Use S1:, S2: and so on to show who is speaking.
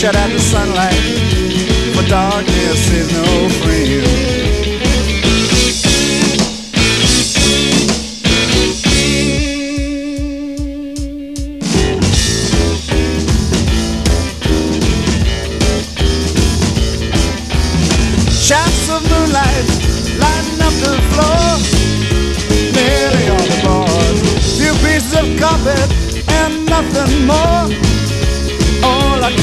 S1: shut out the sunlight, for darkness is no friend.